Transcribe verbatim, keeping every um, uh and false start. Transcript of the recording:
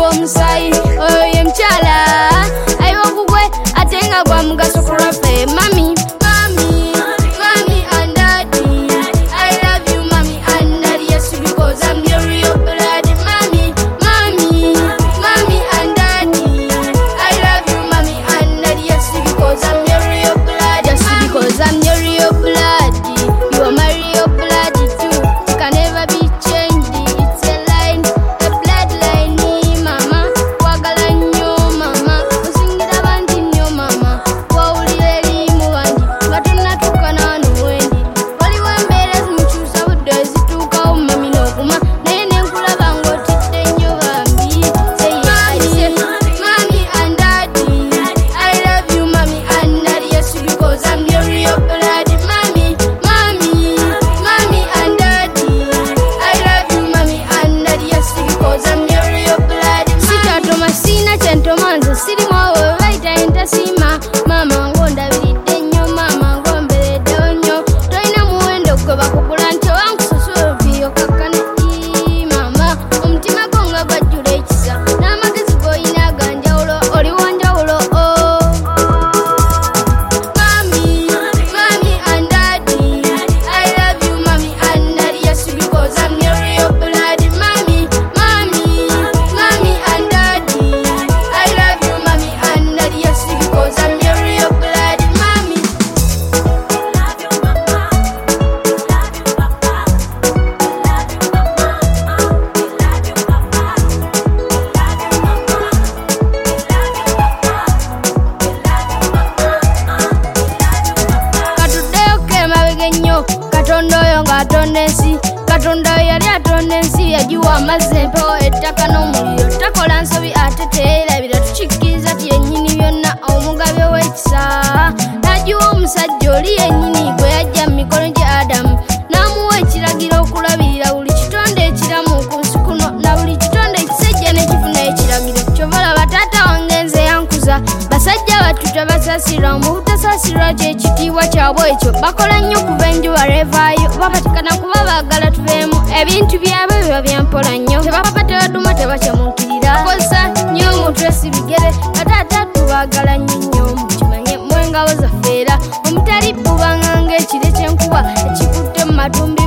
omusayi oyo mchala ayo kugwe atenga gwa mugaso kulafe mami mami mami and daddy I love you mommy and daddy yes because I'm your real blood mommy mommy mommy and daddy I love you mommy and daddy yes because I'm your real blood yes because I'm your real blood you are my real blood too you can never be changed it's a line a bloodline mama wagala nnyo mama osingira bangi nnyo mama wawulira erimu bangi nga tonnatuuka naano wendi waliwo embeera zimukyusa budde ezituukawo mami n'okuma naye ne nkulaba ng'otidde nnyo bambi mami and daddy I love you mommy and daddy yes because I'm your real blood mommy mommy mommy and daddy I love you mommy and daddy yes because I'm your real blood sitatoma sina kyentoma nze sirimu awo bayita entasima mama ng'ondabiridde nnyo mama ng'ombereddewo nnyo tolina muwendo gwe bakugula nti owankusasula oviyo kakkane ii mama omutima gwo nga gwajjula ekisa n'amagezi g'olina aganjawulo oli wanjawulo o mami mami and daddy I love you mommy and daddy yes because I'm your real blood mommy mommy mommy and daddy I love you mommy and daddy yes because I'm your real blood mommy katuddeyo kemabega ennyo katonda oyo ng'atonda ensi katonda oyo yali atonda ensi yagiwa amazzi empewo ettaka n'omuliro takola nsobi ate teerabira tukikkiriza ti yennyini byonna omugabe w'ekisa n'agiwa omusajja oli yennyini gwe yajja mu mikono gye adamu n'amuwa ekiragiro okulabirira buli kitonde ekiramu ku nsi kuno na buli kitonde ekisejja n'ekifuna ekiragiro kyova laba taata wange nze yankuza basajja battu tebasaasirwa mu butasaasirwa kyekitiibwa kyabwe ekyo bakola nnyo kuva enjuba lwevaayo bapatikana kuba baagala tubeemu ebintu byabwe biba byampola nnyo tebapapa tebaduma tebakyamuukirira kozesa nnyo omutwe si bigere bataata tubaagala nnyo nnyo mukimanye mwe engabo zaffe era omutali bubanga ng'ekire ky'enkuba ekikutte mu matumbi